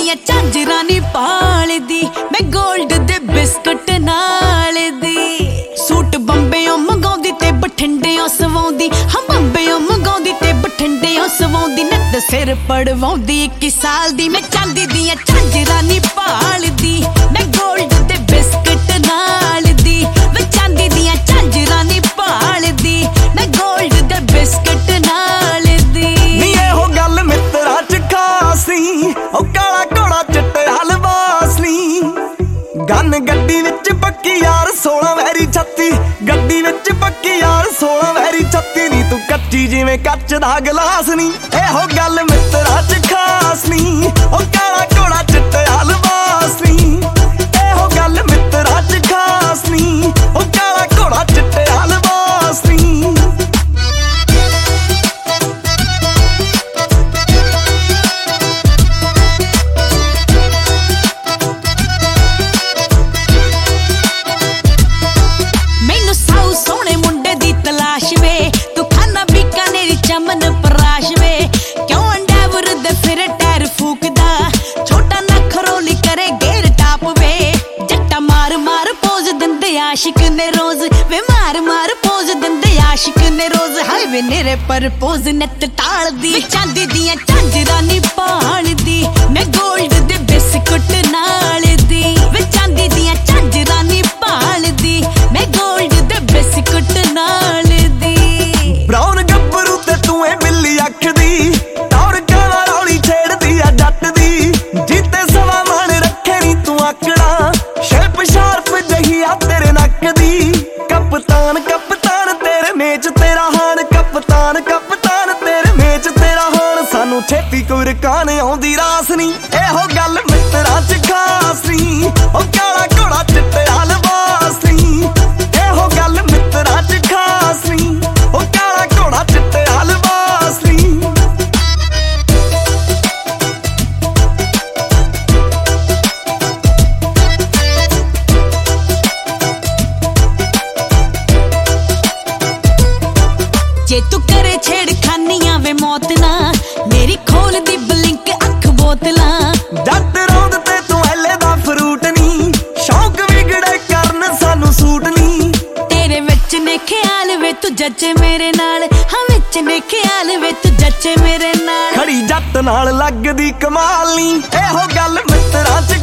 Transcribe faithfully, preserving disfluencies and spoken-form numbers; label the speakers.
Speaker 1: दियां झांजरां नी पालदी मैं गोल्ड दे बिस्कुट नाल दी सूट बंबेओ मंगाउंदी ते बठिंडेओ सवाउंदी हां बंबेओ मंगाउंदी ते बठिंडेओ सवाउंदी नत सिर पड़वाउंदी इक्की साल दी मैं चांदी दियां झांजरां नी पालदी मैं गोल्ड दे बिस्कुट नाल दी मैं चांदी दियां झांजरां नी पालदी मैं गोल्ड दे बिस्कुट नाल दी
Speaker 2: नी एहो गल मित्रा च खास नी ओ काला घोड़ा चिट्टे हलवास नी गन गड्डी विच पक्की यार सोलह वैरी छत्ती गड्डी विच पक्की यार सोलह वैरी छत्ती नी तू कच्ची जिवें कच्च दा गलास नी एहो गल मित्रा च खास नी ओ काला घोड़ा चिट्टे हलवास नी एहो गल मित्रा च खास नी ओ काला घोड़ा चिट्टे हलवास नी चमन पराश वे क्यों अंडावर दे फिर टैर फूकदा छोटा नखरोली करे गेर टाप वे जट्टा मार मार पोज दिंदे आशिक ने रोज वे मार मार पोज दिंदे आशिक ने रोज हाय वे नेरे पर पोज नत टाल दी चांदी दियां झांजरां नी पालदी मैं गोल्ड दे बिस्कुट नाल दी वे चांदी दियां झांजरां नी पालदी मैं गोल्ड दे बिस्कुट नाल दी ब्राउन गब्बरू ते तू ए बिल्ली अख दी टौर काला रौली छेड़दी आ जट दी जीते सवा मन रखे नी तू आकड़ा शेप शार्प जही आ तेरे नक दी कप्तान कप्तान तेरे मेच तेरा हान कप्तान कप्तान तेरे मेच तेरा हान सानू छेती कोई रकान आउंदी रास नी एहो गल मित्रा च खास नी ओ काला घोड़ा चिट्टे हलवास नी एहो गल मित्रा च खास नी ओ काला घोड़ा चिट्टे हलवास नी
Speaker 1: जे तू करे छेड़खानियां वे मौत ना मेरी खोल दी ब्लिंक अख बोतला
Speaker 2: जट रौंद ते तू ऐले दा फ्रूट नी शौक विगड़े करन सानू सूट नी
Speaker 1: तेरे विच ने ख्याल वे तू जच्चे मेरे नाल हां विच ने ख्याल वे तू जच्चे मेरे नाल
Speaker 2: खड़ी जट नाल लगदी कमाल नी एहो गल मित्रा च